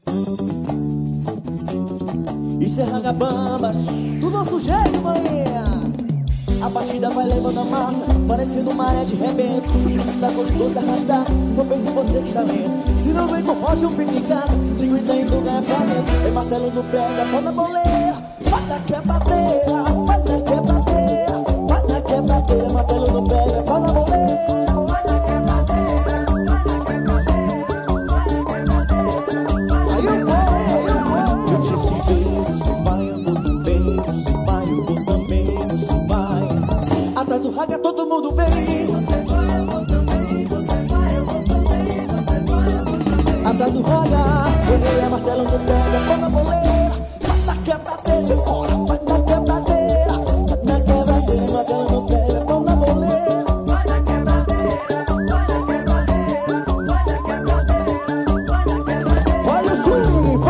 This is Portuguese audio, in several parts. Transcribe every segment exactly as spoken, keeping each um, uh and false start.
Isso é ragabambas do nosso jeito, maninha. A batida vai levando a massa, parecendo maré de rebento. O tá gostoso de arrastar, não pense em você que está lento. Se não vem com rocha, eu fico em casa, cinquenta e tu ganha pra dentro. É martelo no pé, é pau na boleira. Vai na quebradeira, vai na quebradeira, vai na quebradeira. Martelo no pé, é pau na boleira. Vai na quebradeira, vai na quebradeira, vai na quebradeira. Aí eu vou, aí eu vou. Eu disse bem, você vai, eu vou também. Você vai, eu vou também, você vai. Atrás do raga todo mundo vem. Você vai, eu vou também. Você vai, eu vou também. Você vai, eu vou também. Atrás do raga, ele é martelo no pé, é pau na boleira. Vai na quebradeira, bora, vai na quebradeira. Vai na quebradeira, martelo no pé, é pau na boleira. Vai na quebradeira, vai na quebradeira, vai na quebradeira, vai na quebradeira. Olha o swing,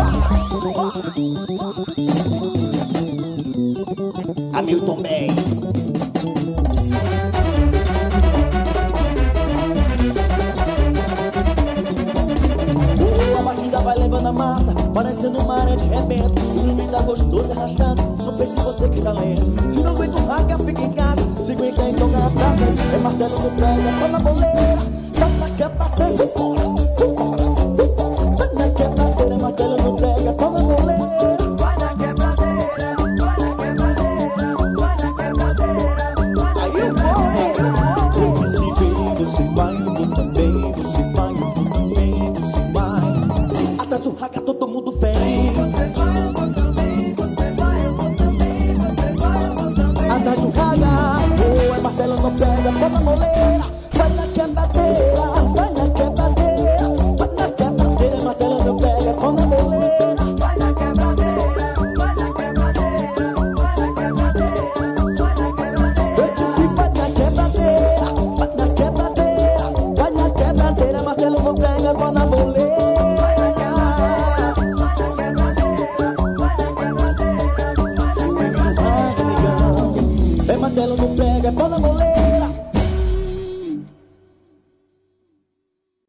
vai! Hamilton Bass. Vai levando a massa, parecendo uma maré de rebento. O filme tá gostoso, arrastando, não pense em você que está lento. Se não aguenta o raga, fica em casa, se aguenta então ganha pra dentro. É martelo no pé, é só na boleira. Vai na quebradeira, vambora, vambora. Vai na quebradeira, é martelo no pé, é só na boleira. Vai na quebradeira, vai na quebradeira, vai na quebradeira. Aí eu vou, eu vou. Eu disse bem, você vai, eu vou também. Você vai, eu vou também, você vai. Atrás do raga todo mundo vem. Você vai, eu vou também. Você vai, eu vou também. Você vai, eu vou também. Atrás do raga, oh, é martelo não pega, só na moleira. Vai na quebradeira, vai na quebradeira, vai na quebradeira, é martelo não pega, só na moleira. Vai na quebradeira, vai na quebradeira, vai na quebradeira, vai na quebradeira. Eu disse vai na quebradeira, vai na quebradeira, vai na quebradeira, martelo não pega, só na moleira. Martelo não pega, pau na boleira.